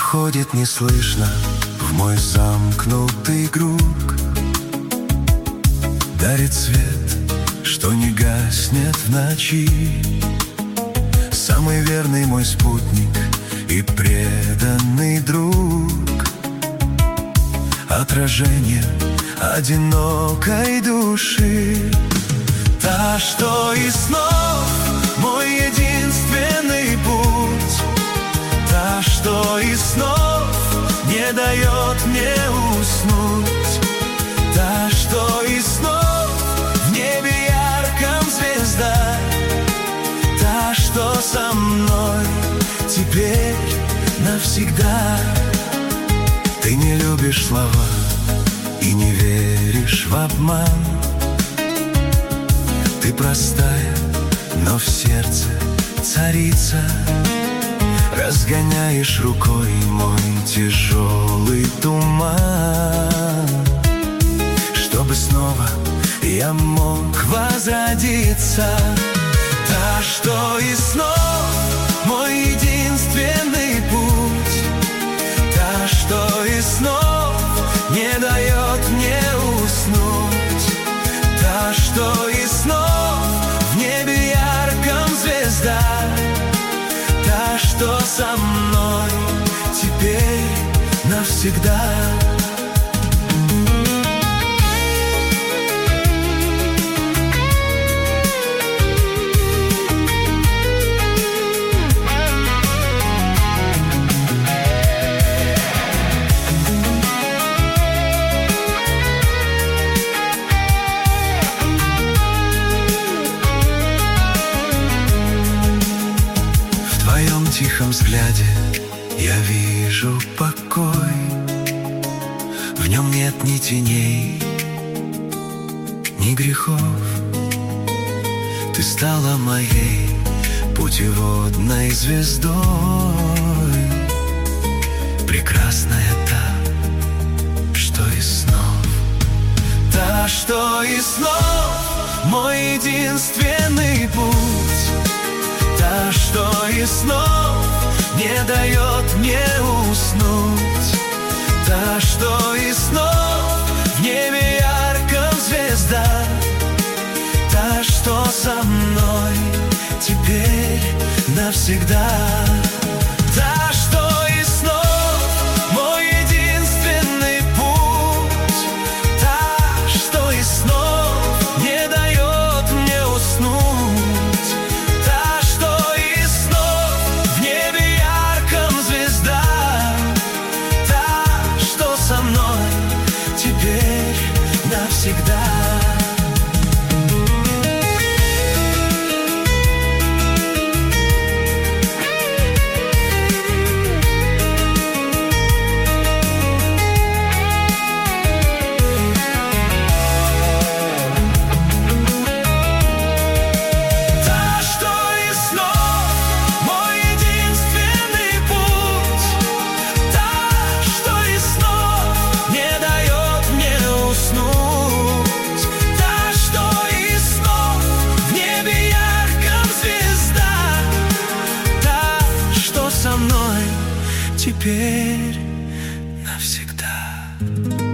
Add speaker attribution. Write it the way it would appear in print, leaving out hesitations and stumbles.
Speaker 1: Заходит неслышно в мой замкнутый круг, дарит свет, что не гаснет в ночи. Самый верный мой спутник и преданный друг, отражение одинокой души. Та, что из снов мой единственный путь, та, что из снов не дает мне уснуть, та, что из снов в небе ярком звезда, та, что со мной теперь навсегда. Ты не любишь слова и не веришь в обман. Ты простая, но в сердце царица. Разгоняешь рукой мой тяжелый туман, чтобы снова я мог возродиться. Та, что из снов мой единственный путь, та, что из снов не дает мне уснуть, та, что из снов в небе ярком звезда, та, что со мной теперь навсегда. В тихом взгляде я вижу покой, в нем нет ни теней, ни грехов. Ты стала моей путеводной звездой, прекрасная та, что из снов. Та, что из снов мой единственный путь, та, что из снов не дает мне уснуть, та, что из снов в небе ярком звезда, та, что со мной теперь навсегда. Та, что из снов мой единственный путь, та, что из снов не дает мне уснуть, навсегда. Теперь навсегда.